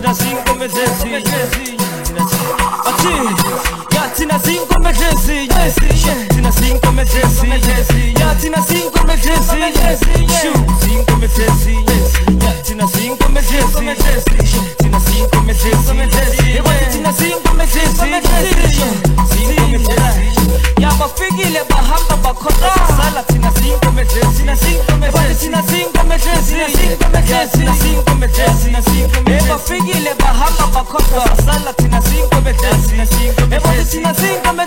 thina sinkomo ezinye thina sinkomo ezinye thina sinkomo ezinye thina sinkomo ezinye sinkomo ezinye thina sinkomo ezinye thina sinkomo ezinye thina sinkomo ezinye yabafikile bahamba bakhona sala thina sinkomo ezinye thina sinkomo ezinye bafikile bahamba bakhona sala thina sinkomo ezinye thina sinkomo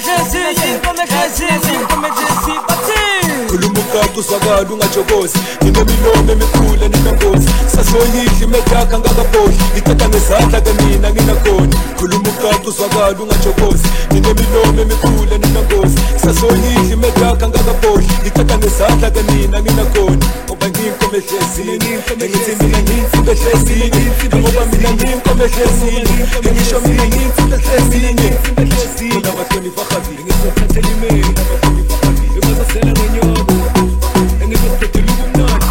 ezinye khuluma uqaqo uswakala ungajokozi nginomilomo emikhulu enengozi sasoyidla imedakha ngakabhodli iceda ngezandla ke mina nginakhona khuluma uqaqo uswakala ungajokozi nginomilomo emikhulu enengozi sasoyidla imedakha ngakabhodli iceda ngezandla ke mina nginakhona ngoba ngiyinkomo ehlezini ngithi mina ngiyinsimbi ehlezini ngoba mina ngiyinkomo ehlezini ngisho mina ngiyinsimbi ehlezini kunabahlonipha khazini ngizothathela imeli nabahlonipha khazini ngizosela ngenyoko engizophetela ubumnandi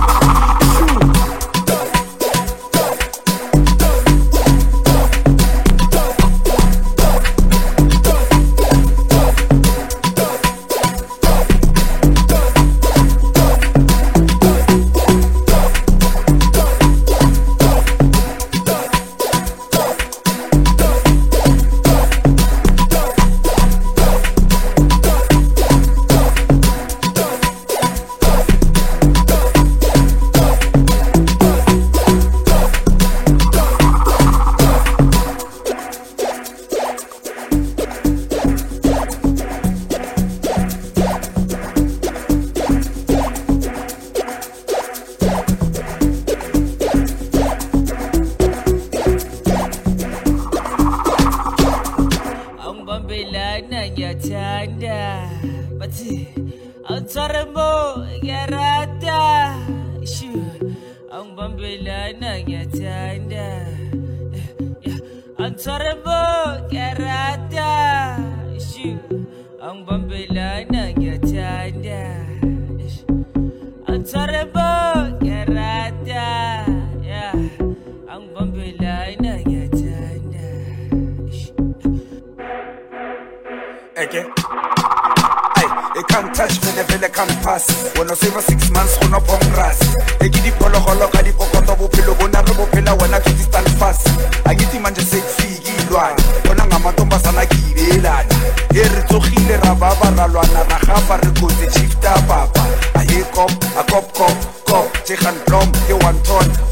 When I say for 6 months, on a bomb grass. They give the polo ka di pokoto bophelo bona re bophela wena ke stand fast. I get him and just say figi lwana. Bona ngama tomba sana ki belana. E re tsogile ra baba ra lwana ra gafa re kotse chifta papa. A cop, che gaan blom, ke one ton.